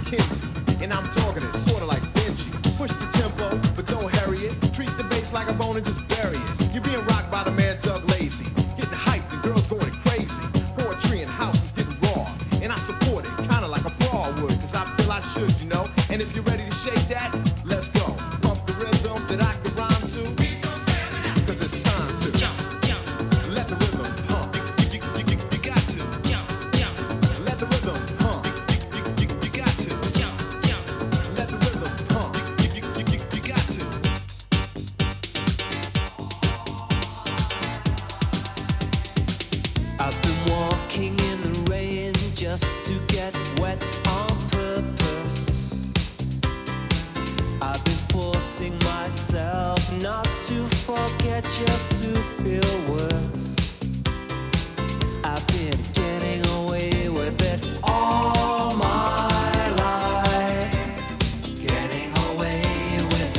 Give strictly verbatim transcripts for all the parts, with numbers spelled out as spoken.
Kinsey. And I'm talking it sorta like Benji. Push the tempo, but don't hurry it. Treat the bass like a bone and just bury it. You're being rocked by the man Doug Lazy. Getting hyped, the girls going crazy. Poetry and house is getting raw. And I support it, kinda like a bra would. Cause I feel I should, you know. And if you're ready to shake that, let's go. Pump the rhythm that I can rhyme to. Cause it's time to jump, jump. Let the rhythm pump. You, you, you, you, you got to jump, jump. Let the rhythm pump. You, you, you, you got to jump, jump. Let the rhythm pump. You, you, you, you, you got to. I've been walking in the rain just to get wet on purpose. I've been forcing myself not to forget just to feel worse. I've been getting away with it all my life. Getting away with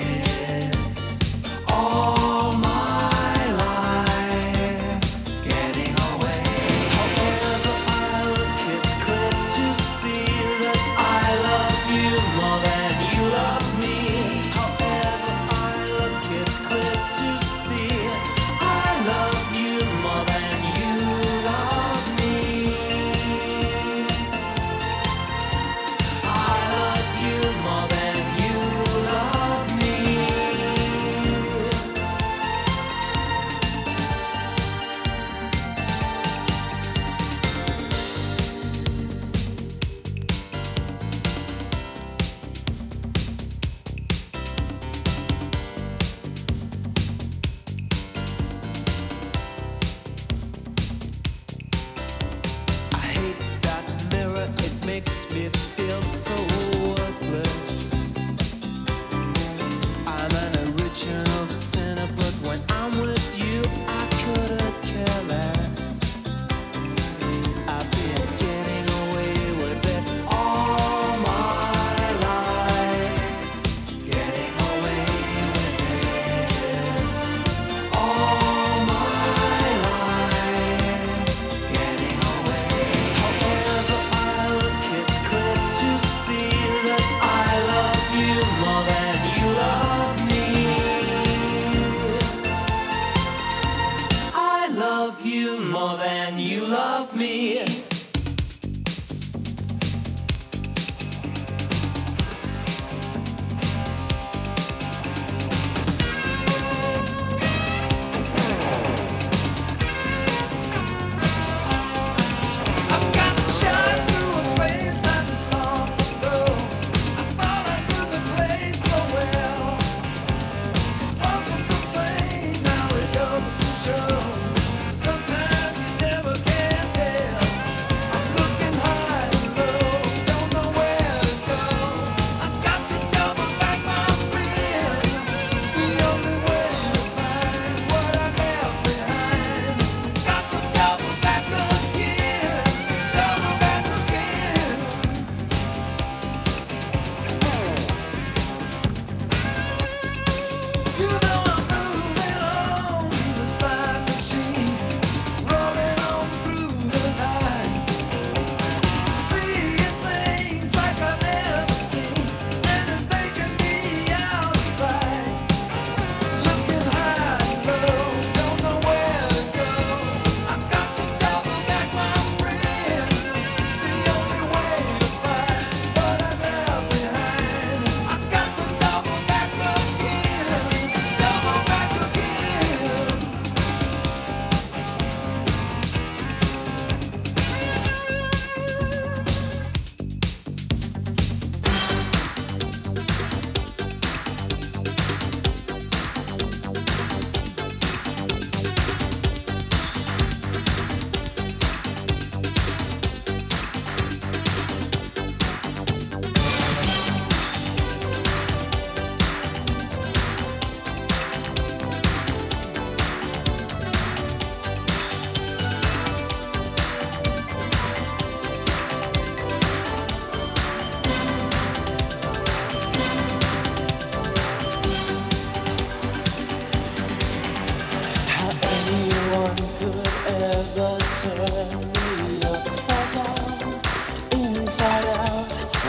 it all my life. Getting away. However I look, it's clear to see that I love you more than you love me. However I look, it's clear to see I love you more than you love me. I love you more than you love me. I hate that mirror, it makes me feel so worthless. I'm an original sinner, but when I'm with you, I couldn't care less. I've been getting away with it all my life. Getting away with it all my life. Getting away. However I look, it's clear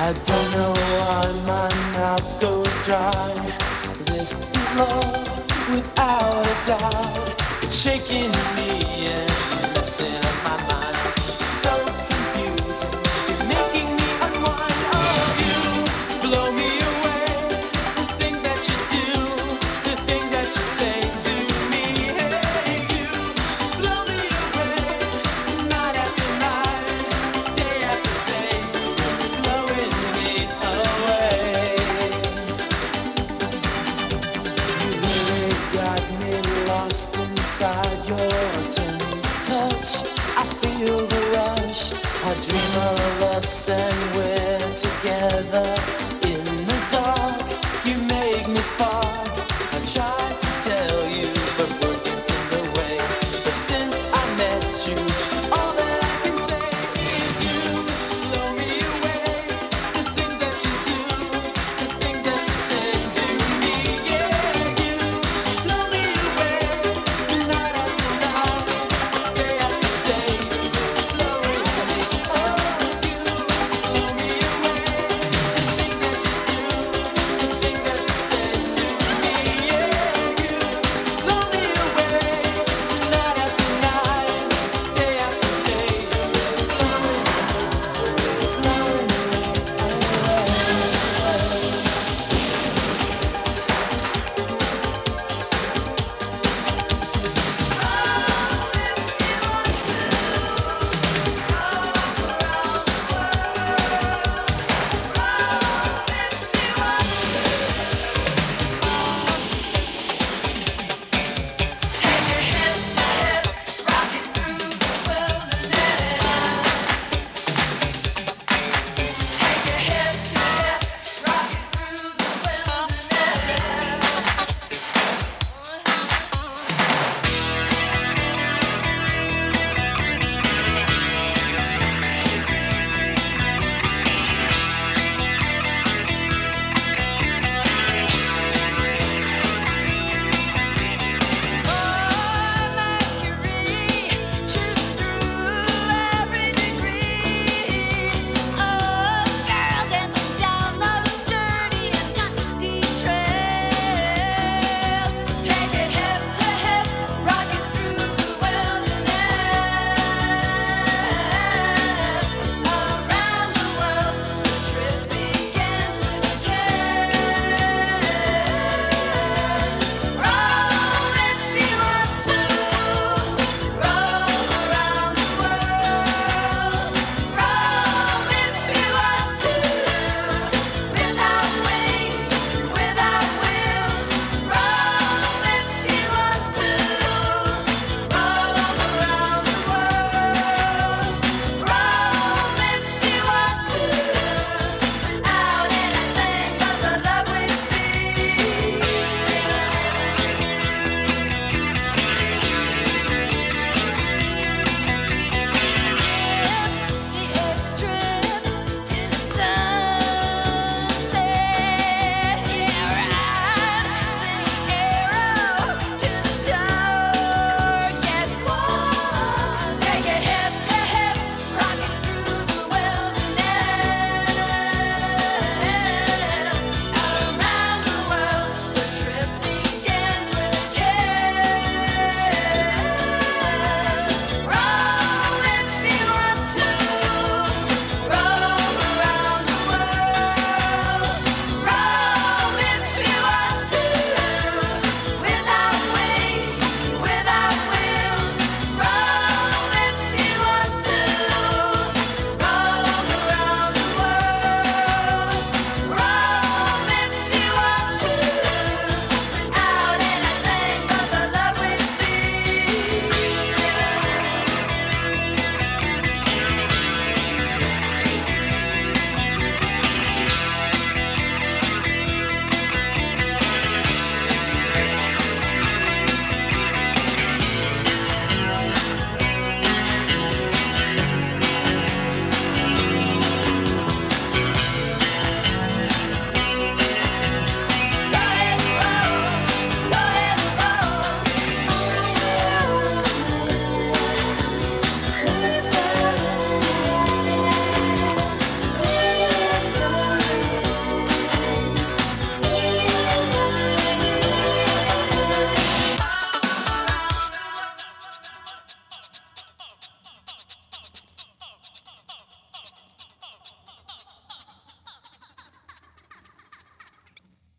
I don't know why my mouth goes dry. This is love without a doubt. It's shaking me and messing up my mind. It's so confusing. You're making me unwind. Oh, you blow me away. The things that you do, the things that you say to me. Hey, you blow me away. Night after night, day after day, blowing me away. You really got me lost inside your tender touch. I feel the rush. I dream of us and we're together.